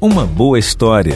uma boa história.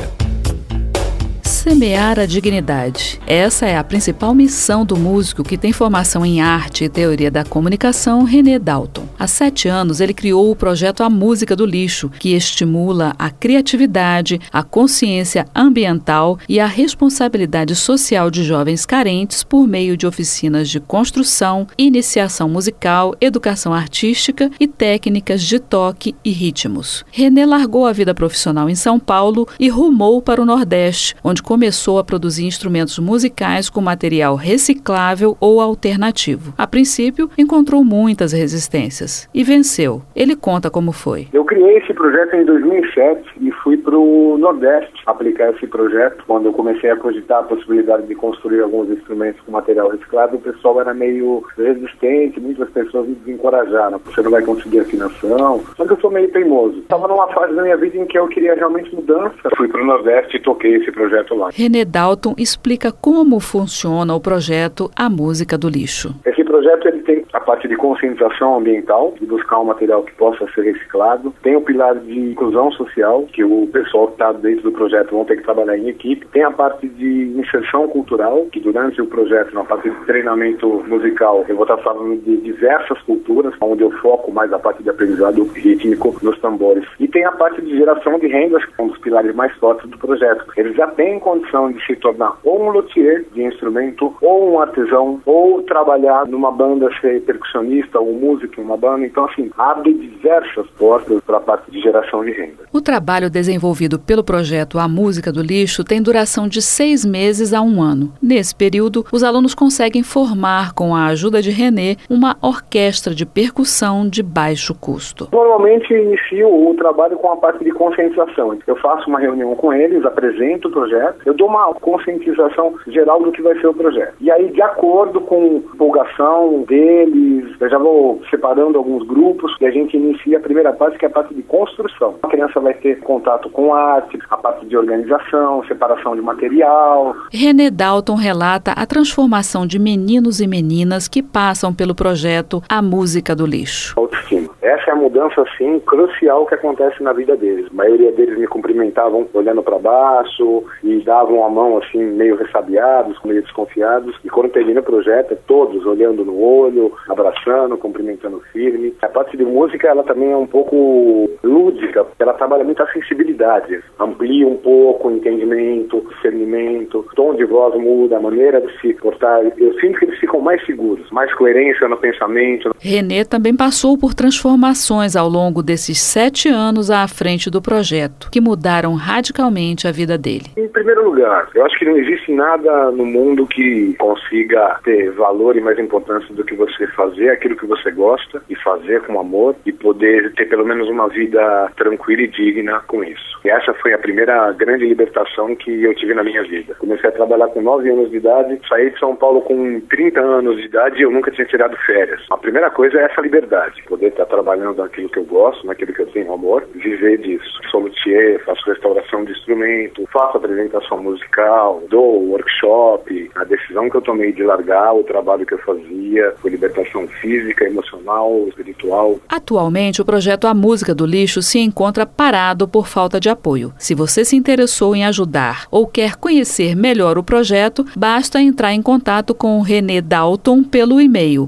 Semear a dignidade. Essa é a principal missão do músico que tem formação em arte e teoria da comunicação, René Dalton. Há 7 anos, ele criou o projeto A Música do Lixo, que estimula a criatividade, a consciência ambiental e a responsabilidade social de jovens carentes por meio de oficinas de construção, iniciação musical, educação artística e técnicas de toque e ritmos. René largou a vida profissional em São Paulo e rumou para o Nordeste, onde começou a produzir instrumentos musicais com material reciclável ou alternativo. A princípio, encontrou muitas resistências e venceu. Ele conta como foi. Eu criei esse projeto em 2007 e fui para o Nordeste aplicar esse projeto. Quando eu comecei a cogitar a possibilidade de construir alguns instrumentos com material reciclado, o pessoal era meio resistente, muitas pessoas me desencorajaram. Você não vai conseguir afinação. Só que eu sou meio teimoso. Estava numa fase da minha vida em que eu queria realmente mudança. Fui para o Nordeste e toquei esse projeto lá. René Dalton explica como funciona o projeto A Música do Lixo. Esse projeto ele tem a parte de conscientização ambiental, de buscar um material que possa ser reciclado. Tem o pilar de inclusão social, que o pessoal que está dentro do projeto vão ter que trabalhar em equipe. Tem a parte de inserção cultural, que durante o projeto, na parte de treinamento musical, eu vou estar falando de diversas culturas, onde eu foco mais a parte de aprendizado rítmico nos tambores. E tem a parte de geração de rendas, que é um dos pilares mais fortes do projeto. Eles já têm condição de se tornar ou um luthier de instrumento, ou um artesão, ou trabalhar numa banda, ser percussionista ou músico em uma banda. Então, assim, abre diversas portas para a parte de geração de renda. O trabalho desenvolvido pelo projeto A Música do Lixo tem duração de 6 meses a 1 ano. Nesse período, os alunos conseguem formar, com a ajuda de René, uma orquestra de percussão de baixo custo. Normalmente, inicio o trabalho com a parte de conscientização. Eu faço uma reunião com eles, apresento o projeto, eu dou uma conscientização geral do que vai ser o projeto. E aí, de acordo com a empolgação deles, eu já vou separando alguns grupos e a gente inicia a primeira parte, que é a parte de construção. A criança vai ter contato com arte, a parte de organização, separação de material. René Dalton relata a transformação de meninos e meninas que passam pelo projeto A Música do Lixo. Autoestima. Essa é a mudança, assim, crucial que acontece na vida deles. A maioria deles me cumprimentavam olhando para baixo e davam a mão, assim, meio ressabiados, meio desconfiados. E quando termina o projeto, é todos olhando no olho, abraçando, cumprimentando firme. A parte de música, ela também é um pouco lúdica, porque ela trabalha muito a sensibilidade. Amplia um pouco o entendimento, o discernimento, o tom de voz muda, a maneira de se portar. Eu sinto que eles ficam mais seguros, mais coerência no pensamento. René também passou por transformações ao longo desses 7 anos à frente do projeto, que mudaram radicalmente a vida dele. Em primeiro lugar, eu acho que não existe nada no mundo que consiga ter valor e mais importância do que você fazer aquilo que você gosta e fazer com amor e poder ter pelo menos uma vida tranquila e digna com isso. E essa foi a primeira grande libertação que eu tive na minha vida. Comecei a trabalhar com 9 anos de idade, saí de São Paulo com 30 anos de idade e eu nunca tinha tirado férias. A primeira coisa é essa liberdade, poder estar trabalhando naquilo que eu gosto, naquilo que eu tenho amor, viver disso. Sou luthier, faço restauração de instrumento, faço apresentação musical, dou workshop. A decisão que eu tomei de largar o trabalho que eu fazia foi libertação física, emocional, espiritual. Atualmente, o projeto A Música do Lixo se encontra parado por falta de apoio. Se você se interessou em ajudar ou quer conhecer melhor o projeto, basta entrar em contato com o René Dalton pelo e-mail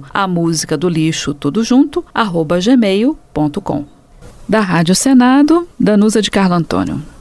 amusicadolixo@gmail.com. Da Rádio Senado, Danusa de Carlo Antônio.